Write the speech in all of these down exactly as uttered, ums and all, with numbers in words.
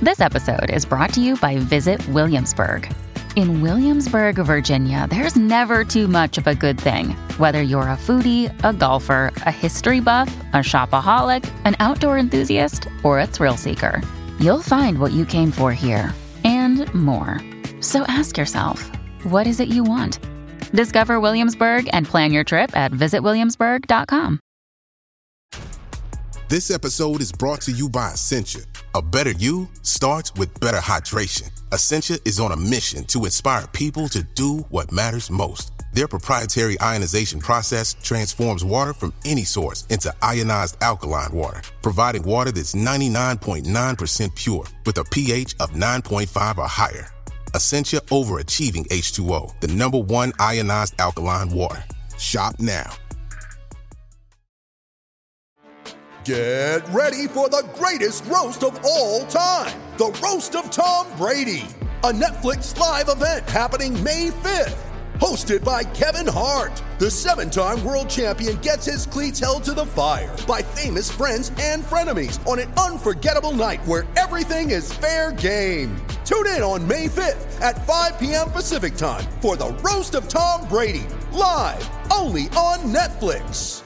This episode is brought to you by Visit Williamsburg. In Williamsburg, Virginia, there's never too much of a good thing. Whether you're a foodie, a golfer, a history buff, a shopaholic, an outdoor enthusiast, or a thrill seeker, you'll find what you came for here and more. So ask yourself, what is it you want? Discover Williamsburg and plan your trip at visit williamsburg dot com. This episode is brought to you by Essentia. A better you starts with better hydration. Essentia is on a mission to inspire people to do what matters most. Their proprietary ionization process transforms water from any source into ionized alkaline water, providing water that's ninety-nine point nine percent pure with a pH of nine point five or higher. Essentia Overachieving H two O, the number one ionized alkaline water. Shop now. Get ready for the greatest roast of all time, the Roast of Tom Brady, a Netflix live event happening May fifth. Hosted by Kevin Hart, the seven-time world champion gets his cleats held to the fire by famous friends and frenemies on an unforgettable night where everything is fair game. Tune in on May fifth at five p.m. Pacific time for the Roast of Tom Brady, live only on Netflix.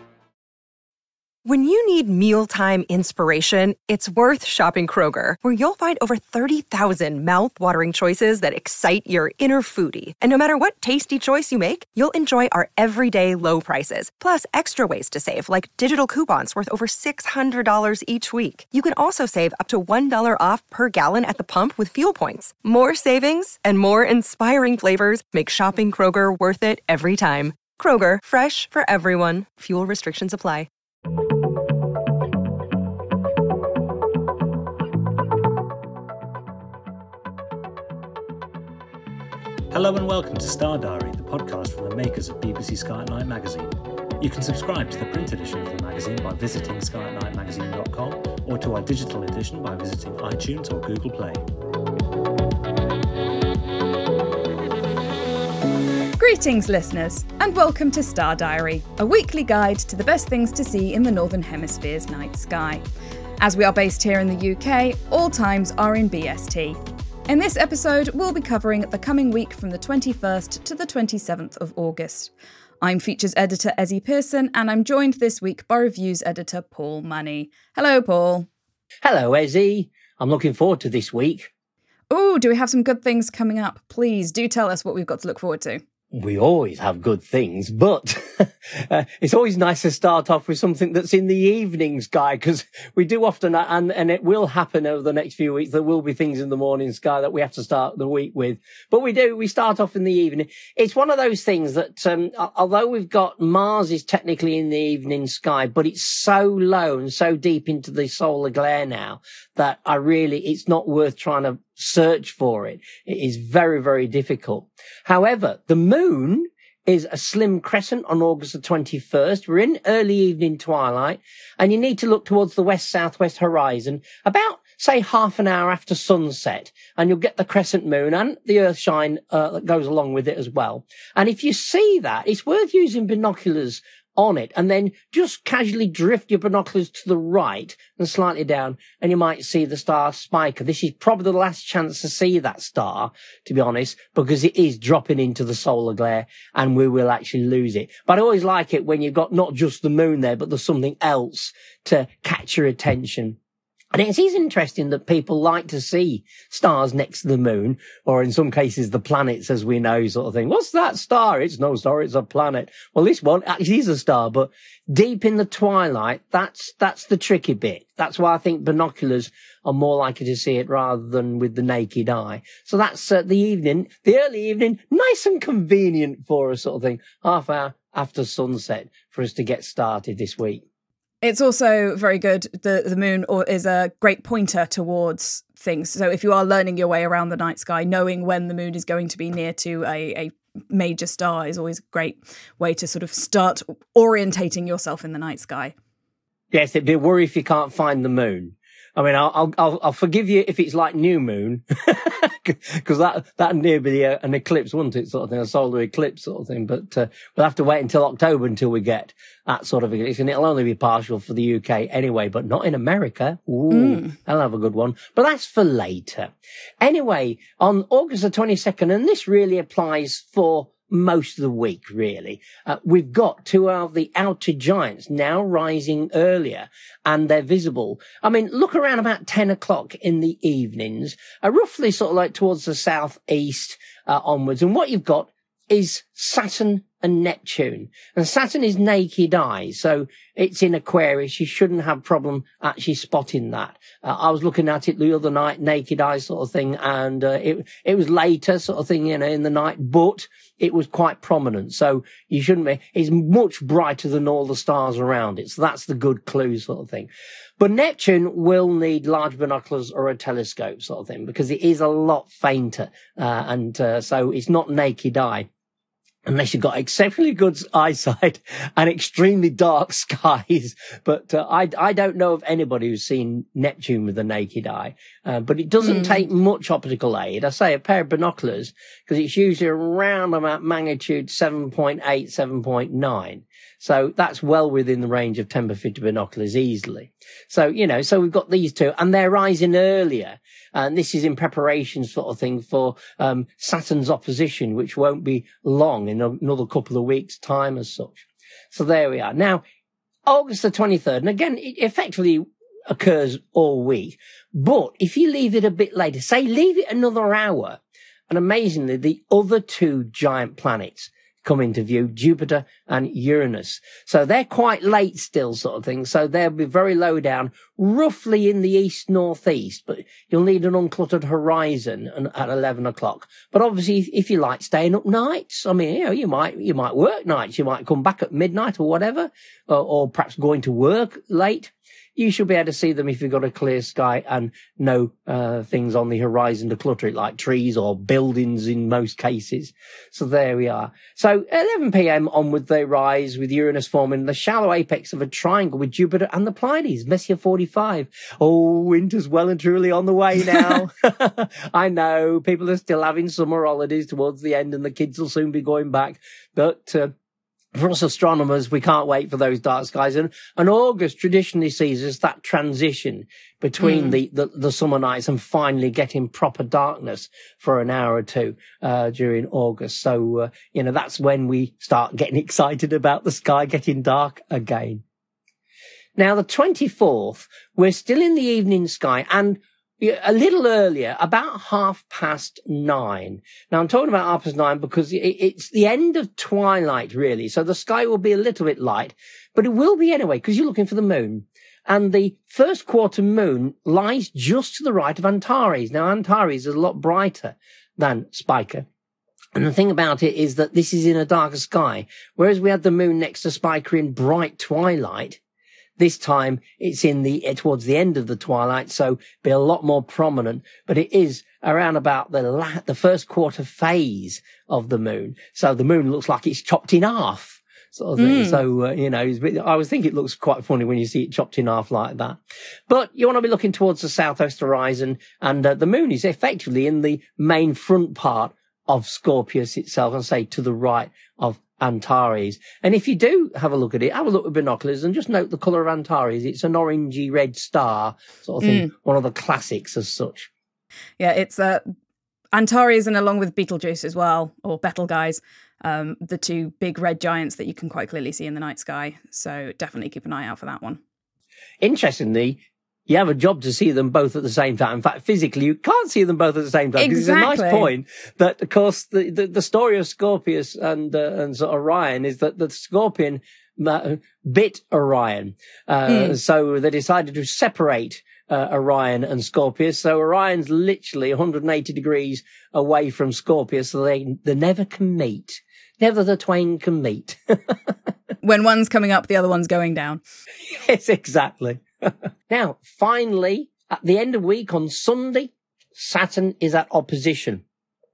When you need mealtime inspiration, it's worth shopping Kroger, where you'll find over thirty thousand mouth-watering choices that excite your inner foodie. And no matter what tasty choice you make, you'll enjoy our everyday low prices, plus extra ways to save, like digital coupons worth over six hundred dollars each week. You can also save up to one dollar off per gallon at the pump with fuel points. More savings and more inspiring flavors make shopping Kroger worth it every time. Kroger, fresh for everyone. Fuel restrictions apply. Hello and welcome to Star Diary, the podcast from the makers of B B C Sky at Night magazine. You can subscribe to the print edition of the magazine by visiting sky at night magazine dot com or to our digital edition by visiting iTunes or Google Play. Greetings, listeners, and welcome to Star Diary, a weekly guide to the best things to see in the Northern Hemisphere's night sky. As we are based here in the U K, all times are in B S T. In this episode, we'll be covering the coming week from the twenty-first to the twenty-seventh of August. I'm features editor Ezzy Pearson, and I'm joined this week by reviews editor Paul Money. Hello, Paul. Hello, Ezzy. I'm looking forward to this week. Oh, do we have some good things coming up? Please do tell us what we've got to look forward to. We always have good things, but uh, it's always nice to start off with something that's in the evening sky, because we do often, and, and it will happen over the next few weeks, there will be things in the morning sky that we have to start the week with. But we do, we start off in the evening. It's one of those things that, um, although we've got Mars is technically in the evening sky, but it's so low and so deep into the solar glare now that I really, it's not worth trying to search for it. It is very, very difficult. However, the moon is a slim crescent on August the twenty-first. We're in early evening twilight, and you need to look towards the west-southwest horizon about, say, half an hour after sunset, and you'll get the crescent moon and the earthshine uh, that goes along with it as well. And if you see that, it's worth using binoculars on it, and then just casually drift your binoculars to the right and slightly down, and you might see the star Spica. This is probably the last chance to see that star, to be honest, because it is dropping into the solar glare and we will actually lose it. But I always like it when you've got not just the moon there, but there's something else to catch your attention. And it is interesting that people like to see stars next to the moon, or in some cases the planets, as we know, sort of thing. What's that star? It's no star, it's a planet. Well, this one actually is a star, but deep in the twilight, that's, that's the tricky bit. That's why I think binoculars are more likely to see it rather than with the naked eye. So that's uh, the evening, the early evening, nice and convenient for us, sort of thing, half hour after sunset for us to get started this week. It's also very good. The the moon or is a great pointer towards things. So if you are learning your way around the night sky, knowing when the moon is going to be near to a, a major star is always a great way to sort of start orientating yourself in the night sky. Yes, it'd be a worry if you can't find the moon. I mean, I'll, I'll, I'll forgive you if it's like new moon, because that, that'd near be a, an eclipse, wouldn't it? Sort of thing, a solar eclipse sort of thing. But, uh, we'll have to wait until October until we get that sort of eclipse. And it'll only be partial for the U K anyway, but not in America. Ooh, mm. I'll have a good one. But that's for later. Anyway, on August the twenty-second, and this really applies for most of the week, really. Uh, we've got two of the outer giants now rising earlier, and they're visible. I mean, look around about ten o'clock in the evenings, uh, roughly sort of like towards the southeast uh, onwards. And what you've got is Saturn and Neptune. And Saturn is naked eye, so it's in Aquarius. You shouldn't have problem actually spotting that. Uh, I was looking at it the other night, naked eye sort of thing, and uh, it it was later sort of thing, you know, in the night, but it was quite prominent. So you shouldn't be. It's much brighter than all the stars around it. So that's the good clue sort of thing. But Neptune will need large binoculars or a telescope sort of thing, because it is a lot fainter. Uh, and uh, so it's not naked eye, unless you've got exceptionally good eyesight and extremely dark skies. But uh, I, I don't know of anybody who's seen Neptune with the naked eye. Uh, but it doesn't mm. take much optical aid. I say a pair of binoculars, because it's usually around about magnitude seven point eight, seven point nine. So that's well within the range of ten by fifty binoculars easily. So, you know, so we've got these two, and they're rising earlier. And this is in preparation sort of thing for um Saturn's opposition, which won't be long, in another couple of weeks' time as such. So there we are. Now, August the twenty-third, and again, it effectively occurs all week. But if you leave it a bit later, say leave it another hour, and amazingly, the other two giant planets come into view, Jupiter and Uranus. So they're quite late still sort of thing. So they'll be very low down, roughly in the east-northeast, but you'll need an uncluttered horizon at eleven o'clock. But obviously, if you like staying up nights, I mean, you know, you might, you might work nights, you might come back at midnight or whatever, or, or perhaps going to work late. You should be able to see them if you've got a clear sky and no uh, things on the horizon to clutter it, like trees or buildings in most cases. So there we are. So eleven p.m. onward they rise, with Uranus forming the shallow apex of a triangle with Jupiter and the Pleiades, Messier forty-five. Oh, winter's well and truly on the way now. I know, people are still having summer holidays towards the end, and the kids will soon be going back. But uh, for us astronomers, we can't wait for those dark skies. And, and August traditionally sees us that transition between mm. the, the, the summer nights and finally getting proper darkness for an hour or two, uh, during August. So, uh, you know, that's when we start getting excited about the sky getting dark again. Now, the twenty-fourth, we're still in the evening sky, and a little earlier, about half past nine. Now, I'm talking about half past nine because it's the end of twilight, really. So the sky will be a little bit light, but it will be anyway, because you're looking for the moon. And the first quarter moon lies just to the right of Antares. Now, Antares is a lot brighter than Spica. And the thing about it is that this is in a darker sky, whereas we had the moon next to Spica in bright twilight. This time it's in the, towards the end of the twilight, so be a lot more prominent, but it is around about the la- the first quarter phase of the moon. So the moon looks like it's chopped in half, sort of thing. Mm. So, uh, you know, I always think it looks quite funny when you see it chopped in half like that. But you want to be looking towards the southwest horizon, and uh, the moon is effectively in the main front part of Scorpius itself, and say to the right of Antares. And if you do have a look at it, have a look with binoculars and just note the colour of Antares. It's an orangey red star sort of thing, mm. one of the classics as such. Yeah, it's uh, Antares, and along with Betelgeuse as well, or Betelgeuse, um, the two big red giants that you can quite clearly see in the night sky. So definitely keep an eye out for that one. Interestingly, you have a job to see them both at the same time. In fact, physically, you can't see them both at the same time. Exactly. It's a nice point that, of course, the, the, the story of Scorpius and, uh, and sort of Orion is that the Scorpion uh, bit Orion. Uh, mm. So they decided to separate uh, Orion and Scorpius. So Orion's literally one hundred eighty degrees away from Scorpius, so they, they never can meet. Never the twain can meet. When one's coming up, the other one's going down. Yes, exactly. Now, finally, at the end of the week on Sunday, Saturn is at opposition.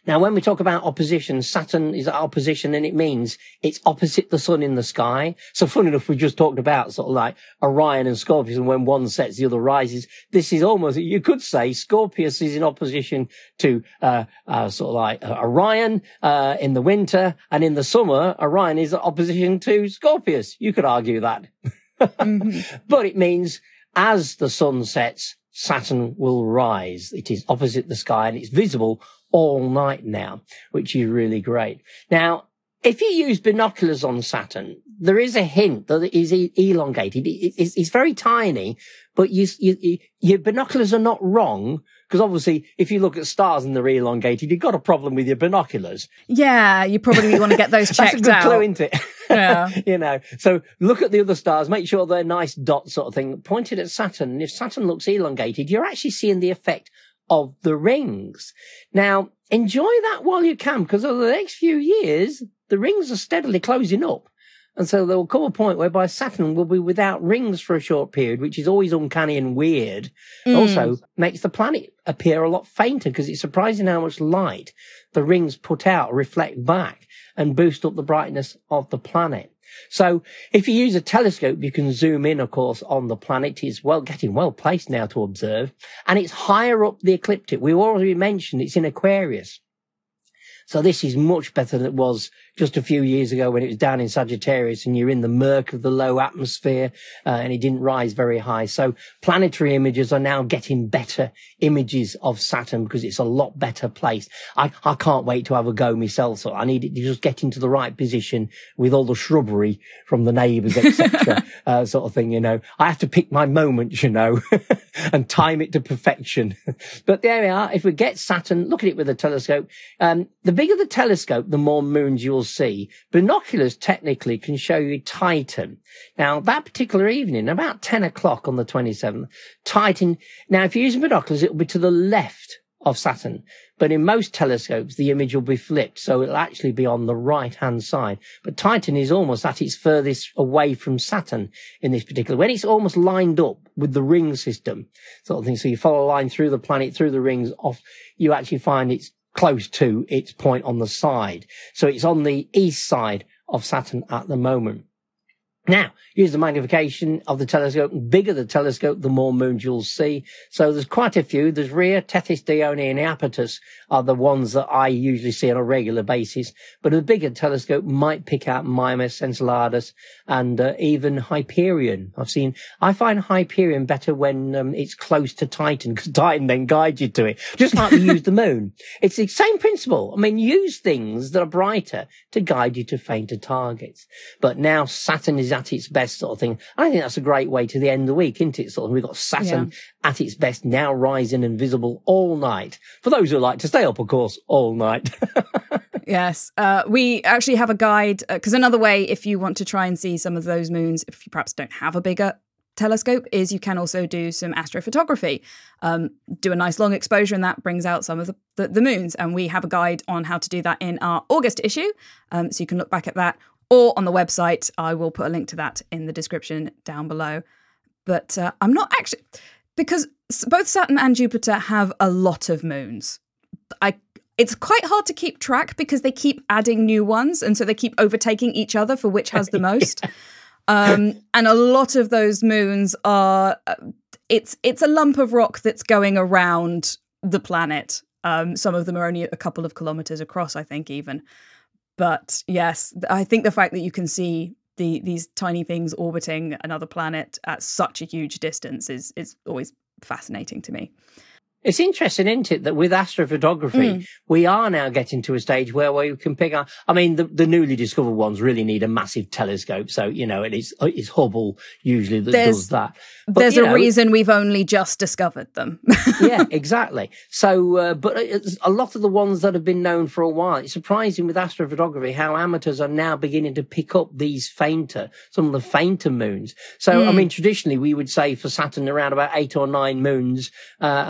Now, when we talk about opposition, Saturn is at opposition, and it means it's opposite the sun in the sky. So funny enough, we just talked about sort of like Orion and Scorpius, and when one sets, the other rises. This is almost, you could say Scorpius is in opposition to, uh, uh sort of like uh, Orion, uh, in the winter, and in the summer, Orion is at opposition to Scorpius. You could argue that. Mm-hmm. But it means as the sun sets, Saturn will rise. It is opposite the sky, and it's visible all night now, which is really great. Now, if you use binoculars on Saturn, there is a hint that it is elongated. It's, it's very tiny, but you, you, your binoculars are not wrong, because obviously if you look at stars and they're elongated, you've got a problem with your binoculars. Yeah, you probably want to get those checked out. That's a good out. clue, isn't it? Yeah. You know, so look at the other stars, make sure they're nice dots sort of thing, pointed at Saturn. And if Saturn looks elongated, you're actually seeing the effect of the rings. Now, enjoy that while you can, because over the next few years, the rings are steadily closing up. And so there will come a point whereby Saturn will be without rings for a short period, which is always uncanny and weird. Mm. Also makes the planet appear a lot fainter, because it's surprising how much light the rings put out, reflect back, and boost up the brightness of the planet. So if you use a telescope, you can zoom in, of course, on the planet. It's well, getting well placed now to observe. And it's higher up the ecliptic. We already mentioned it's in Aquarius. So this is much better than it was just a few years ago when it was down in Sagittarius and you're in the murk of the low atmosphere, uh, and it didn't rise very high. So planetary images are now getting better images of Saturn because it's a lot better placed. I, I can't wait to have a go myself. So I need it to just get into the right position with all the shrubbery from the neighbours, et cetera, uh, sort of thing, you know. I have to pick my moments, you know, and time it to perfection. But there we are. If we get Saturn, look at it with a telescope. Um, the bigger the telescope, the more moons you'll see. Binoculars technically can show you Titan. Now, that particular evening, about ten o'clock on the twenty-seventh, Titan, now if you're using binoculars, it'll be to the left of Saturn. But in most telescopes, the image will be flipped, so it'll actually be on the right-hand side. But Titan is almost at its furthest away from Saturn in this particular, when it's almost lined up with the ring system sort of thing. So you follow a line through the planet, through the rings, off, you actually find it's close to its point on the side. So it's on the east side of Saturn at the moment. Now, use the magnification of the telescope. The bigger the telescope, the more moons you'll see. So there's quite a few. There's Rhea, Tethys, Dione, and Iapetus are the ones that I usually see on a regular basis. But a bigger telescope might pick out Mimas, Enceladus, and uh, even Hyperion. I've seen, I find Hyperion better when um, it's close to Titan, because Titan then guides you to it. Just like we use the moon. It's the same principle. I mean, use things that are brighter to guide you to fainter targets. But now Saturn is at its best sort of thing. I think that's a great way to the end of the week, isn't it? Sort of, we've got Saturn yeah. at its best, now rising and visible all night. For those who like to stay up, of course, all night. Yes. Uh, we actually have a guide, because uh, another way, if you want to try and see some of those moons, if you perhaps don't have a bigger telescope, is you can also do some astrophotography. Um, do a nice long exposure, and that brings out some of the, the, the moons. And we have a guide on how to do that in our August issue. Um, so you can look back at that. Or on the website. I will put a link to that in the description down below. But uh, I'm not actually... Because both Saturn and Jupiter have a lot of moons. I It's quite hard to keep track because they keep adding new ones. And so they keep overtaking each other for which has the most. um, and a lot of those moons are... Uh, it's, it's a lump of rock that's going around the planet. Um, some of them are only a couple of kilometres across, I think, even. But yes, I think the fact that you can see the these tiny things orbiting another planet at such a huge distance is is always fascinating to me. It's interesting, isn't it, that with astrophotography, mm. we are now getting to a stage where we can pick up. I mean, the, the newly discovered ones really need a massive telescope. So, you know, it is, it's Hubble usually that there's, does that. But, there's you a know, reason we've only just discovered them. Yeah, exactly. So, uh, but a lot of the ones that have been known for a while, it's surprising with astrophotography how amateurs are now beginning to pick up these fainter, some of the fainter moons. So, mm. I mean, traditionally we would say for Saturn around about eight or nine moons, uh, and that's the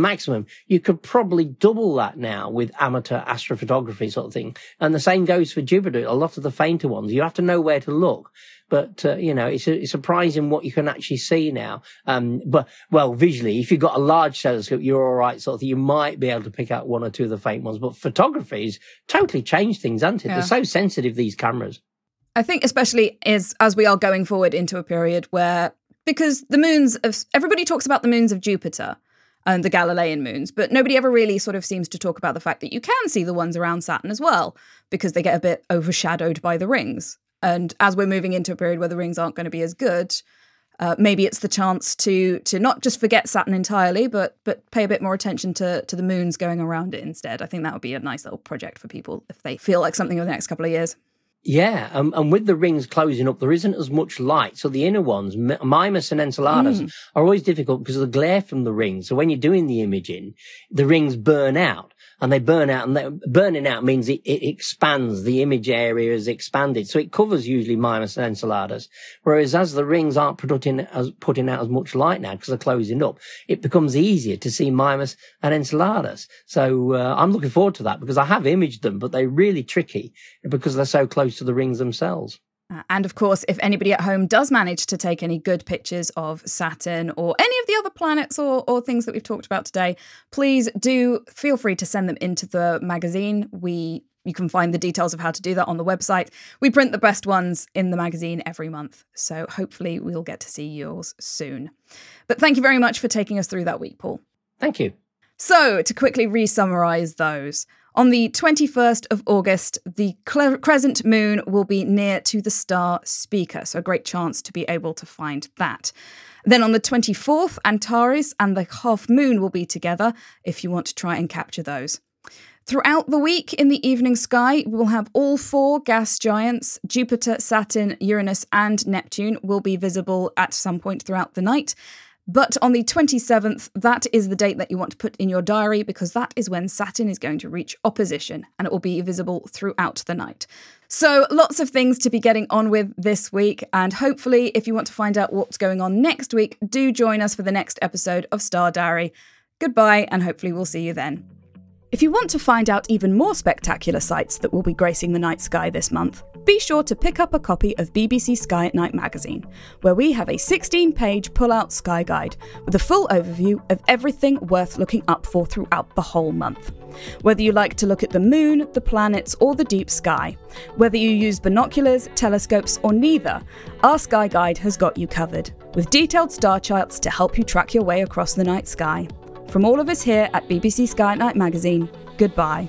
maximum. You could probably double that now with amateur astrophotography sort of thing. And the same goes for Jupiter. A lot of the fainter ones, you have to know where to look. But, uh, you know, it's, it's surprising what you can actually see now. Um, but, well, visually, if you've got a large telescope, you're all right, sort of thing. You might be able to pick out one or two of the faint ones. But photography's totally changed things, hasn't it? Yeah. They're so sensitive, these cameras. I think especially is as we are going forward into a period where, because the moons of, everybody talks about the moons of Jupiter and the Galilean moons, but nobody ever really sort of seems to talk about the fact that you can see the ones around Saturn as well, because they get a bit overshadowed by the rings. And as we're moving into a period where the rings aren't going to be as good, uh, maybe it's the chance to to not just forget Saturn entirely, but but pay a bit more attention to to the moons going around it instead. I think that would be a nice little project for people if they feel like something over the next couple of years. Yeah, um, and with the rings closing up, there isn't as much light. So the inner ones, Mimas and Enceladus, mm. are always difficult because of the glare from the rings. So when you're doing the imaging, the rings burn out. And they burn out, and they, burning out means it, it expands. The image area is expanded. So it covers usually Mimas and Enceladus. Whereas as the rings aren't putting, as, putting out as much light now because they're closing up, it becomes easier to see Mimas and Enceladus. So uh, I'm looking forward to that because I have imaged them, but they're really tricky because they're so close to the rings themselves. And of course, if anybody at home does manage to take any good pictures of Saturn or any of the other planets or, or things that we've talked about today, please do feel free to send them into the magazine. We you can find the details of how to do that on the website. We print the best ones in the magazine every month, so hopefully we'll get to see yours soon. But thank you very much for taking us through that week, Paul. Thank you. So, to quickly re-summarise those. On the twenty-first of August, the crescent moon will be near to the star Spica, so a great chance to be able to find that. Then on the twenty-fourth, Antares and the half moon will be together if you want to try and capture those. Throughout the week in the evening sky, we will have all four gas giants, Jupiter, Saturn, Uranus and Neptune, will be visible at some point throughout the night. But on the twenty-seventh, that is the date that you want to put in your diary because that is when Saturn is going to reach opposition and it will be visible throughout the night. So lots of things to be getting on with this week, and hopefully if you want to find out what's going on next week, do join us for the next episode of Star Diary. Goodbye, and hopefully we'll see you then. If you want to find out even more spectacular sights that will be gracing the night sky this month, be sure to pick up a copy of B B C Sky at Night magazine, where we have a sixteen-page pull-out sky guide with a full overview of everything worth looking up for throughout the whole month. Whether you like to look at the moon, the planets, or the deep sky, whether you use binoculars, telescopes, or neither, our sky guide has got you covered, with detailed star charts to help you track your way across the night sky. From all of us here at B B C Sky at Night magazine, goodbye.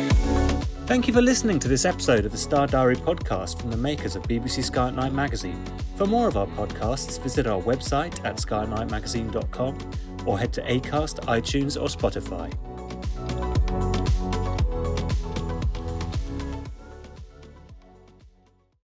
Thank you for listening to this episode of the Star Diary podcast from the makers of B B C Sky at Night magazine. For more of our podcasts, visit our website at sky at night magazine dot com or head to Acast, iTunes or Spotify.